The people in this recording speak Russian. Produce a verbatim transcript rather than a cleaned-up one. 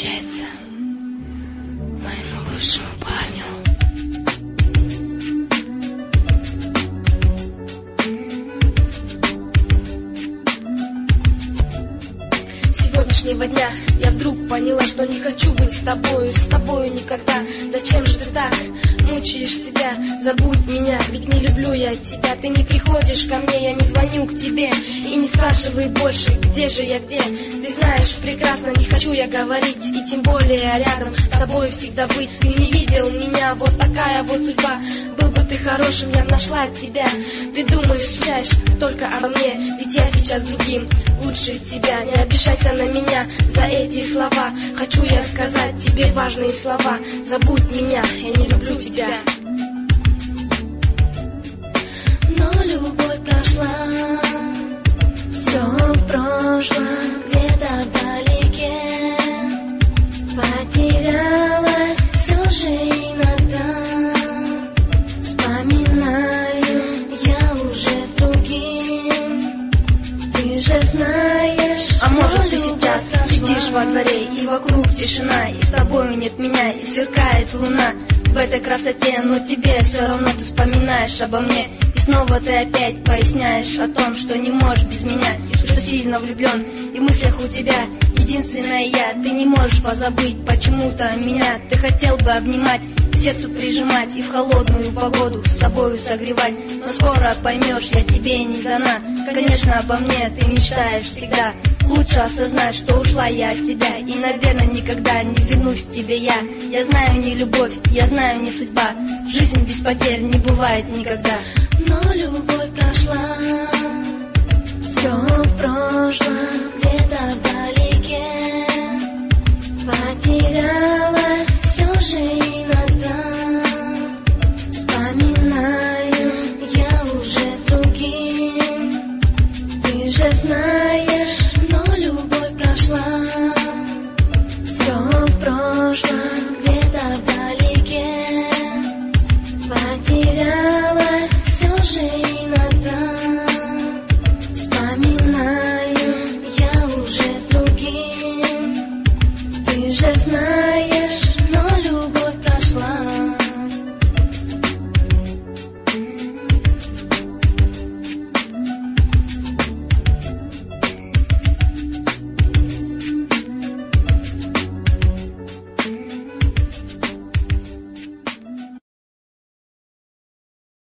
посвящается моему лучшему парню. Сегодняшнего дня я вдруг поняла, что не хочу быть с тобою, с тобою никогда. Зачем же ты так мучаешь себя? Забудь меня, ведь не люблю я тебя. Ты не приходишь ко мне, я не звоню к тебе. И не спрашивай больше, где же я, где. Ты знаешь прекрасно, не хочу я говорить, и тем более рядом с тобой всегда быть. Ты не видел меня, вот такая вот судьба. Был бы ты хорошим, я нашла тебя. Ты думаешь, скучаешь только обо мне, ведь я сейчас другим лучше тебя. Не обижайся на меня за эти слова. Хочу я сказать тебе важные слова. Забудь меня, я не люблю тебя. Но любовь прошла, все в прошлом, где-то вдалеке. Потерялась все же иногда. Вспоминаю я уже с другим. Ты же знаешь. А может ты сейчас сидишь во дворе, и вокруг тишина, и с тобою нет меня, и сверкает луна в этой красоте, но тебе все равно ты вспоминаешь обо мне. И снова ты опять поясняешь о том, что не можешь без меня, что сильно влюблен, и в мыслях у тебя единственная я. Ты не можешь позабыть почему-то меня. Ты хотел бы обнимать, к сердцу прижимать и в холодную погоду с собою согревать. Но скоро поймешь, я тебе не дана. Конечно, обо мне ты мечтаешь всегда. Лучше осознать, что ушла я от тебя, и, наверное, никогда не вернусь к тебе я. Я знаю, не любовь, я знаю, не судьба. Жизнь без потерь не бывает никогда. Но любовь прошла, все в прошлом, где-то вдали.